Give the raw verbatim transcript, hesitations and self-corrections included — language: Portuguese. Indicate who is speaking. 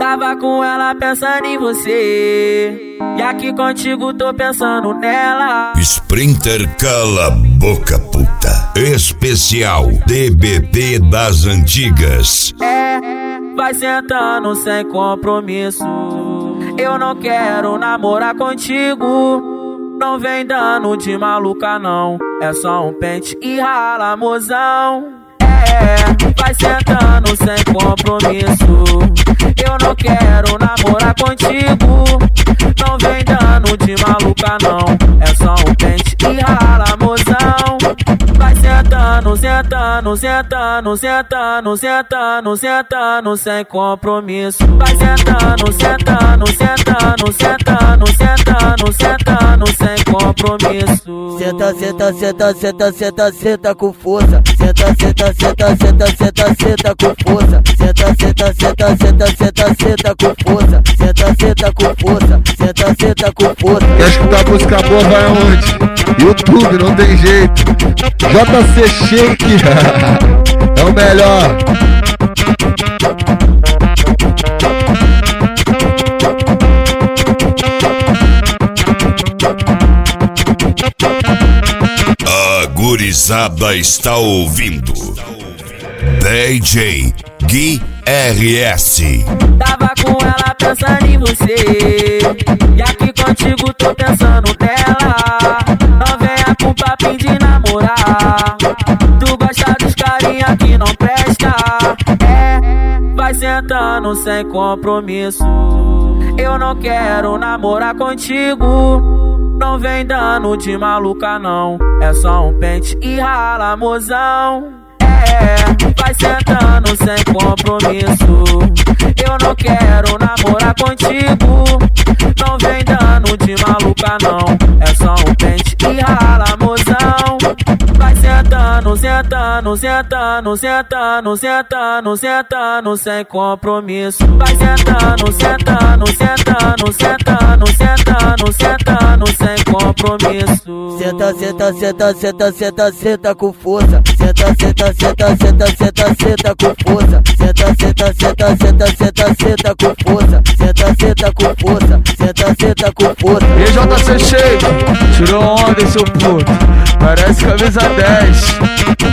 Speaker 1: Tava com ela pensando em você, e aqui contigo tô pensando nela.
Speaker 2: Sprinter cala a boca, puta. Especial D B T das antigas.
Speaker 1: É, vai sentando sem compromisso. Eu não quero namorar contigo. Não vem dando de maluca não, é só um pente e rala, mozão. É, vai sentando sem compromisso. Eu não quero namorar contigo. Não vem dando de maluca não, é só um pente e rala, mozão. Vai sentando, sentando, sentando, sentando, sentando, sentando sem compromisso. Vai sentando, sentando, sentando, sentando, sentando, sentando sem compromisso.
Speaker 3: Senta, senta, senta, senta, senta, senta com força. Senta, senta, senta, senta, senta, senta com força. Senta, senta, senta, senta, senta, senta com força. Senta, senta com força. Senta, senta com força.
Speaker 4: Quer escutar música boa, vai aonde? YouTube, não tem jeito. J C Shake é o melhor.
Speaker 2: A gurizada está ouvindo D J Gui R S.
Speaker 1: Tava com ela pensando em você, e aqui contigo tô pensando nela. Não venha com papinho de namorar. Tu gosta dos carinha que não presta. É, vai sentando sem compromisso. Eu não quero namorar contigo. Não vem dando de maluca não, é só um pente e rala, mozão. É, vai sentando sem compromisso. Eu não quero namorar contigo. Não vem dando de maluca não, é só um pente e rala, mozão. Vai sentando, sentando, sentando, sentando, sentando, sentando sem compromisso. Vai sentando, sentando, sentando, sentando, sentando, sentando sem compromisso.
Speaker 3: Senta, senta, senta, senta, senta, senta com força. Senta, senta, senta, senta, senta, senta com força. Senta, senta, senta, senta, senta, senta com força. Senta, senta com força. Senta, senta com força.
Speaker 4: E J C Shake, tirou onda, seu puto. Parece camisa dez.